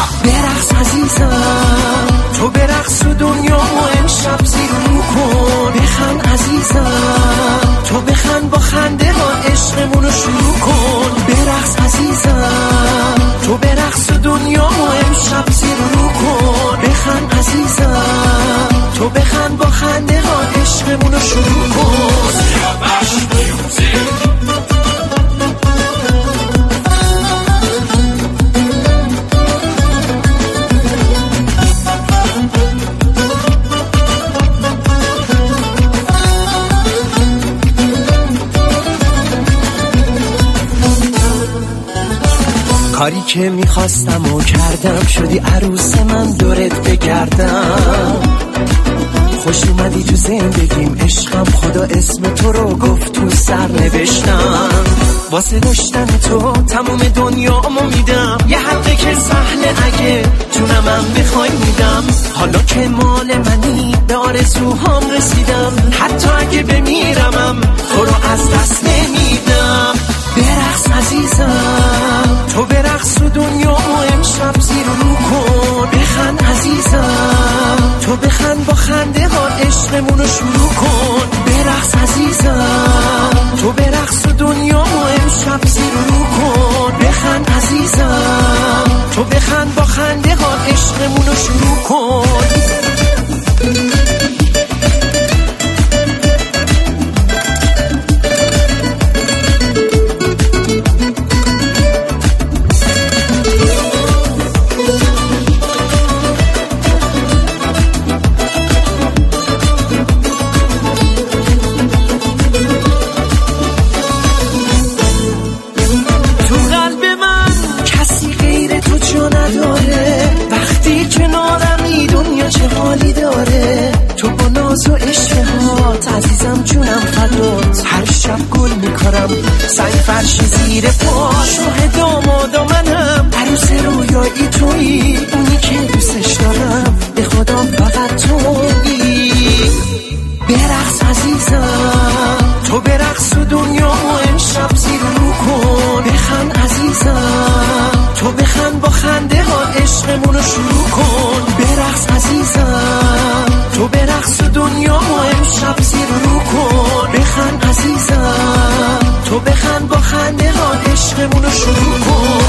برقص عزیزم، تو برقص و دنیا و امشب زیر رو کن. بخند عزیزم، تو بخند با خنده ها عشقمونو شروع کن. برقص عزیزم، تو برقص و دنیا و امشب زیر رو کن. بخند عزیزم، تو بخند با خنده ها عشقمونو شروع کن. کاری که میخواستم و کردم، شدی عروس من دورت بگردم. خوش اومدی تو زندگیم عشقم، خدا اسم تو رو گفت تو سر نوشتم. واسه داشتن تو تموم دنیامو میدم، یه حقه که سهله اگه جونمم بخوای میدم. حالا که مال منی به آرزوهام رسیدم، حتی اگه بمیرمم تو رو از دست نمیدم. برقص عزیزم، تو برقص و دنیا و امشب زیر رو کن. بخند عزیزم، تو بخند با خنده ها عشقمونو شروع کن. برقص عزیزم، تو برقص و دنیا و امشب زیر رو کن. بخند عزیزم، تو بخند با خنده ها عشقمونو شروع کن. وقتی کنارمی دنیا چه حالی داره، تو با ناز و عشقهات عزیزم جونم فدات. هر شب گل میکارم سنگ فرش زیر پاش، ماه دامادا منم عروس رویایی تویی، اونی که دوستش دارم به خدا فقط تویی. برقص عزیزم، تو برقص و دنیا و امشب زیر رو کن. بخند عزیزم، تو بخند با خنده ها عشقمونو شروع کن. برقص عزیزم، تو برقص و دنیا و امشب زیر رو کن. بخند عزیزم، تو بخند با خنده ها عشقمونو شروع کن.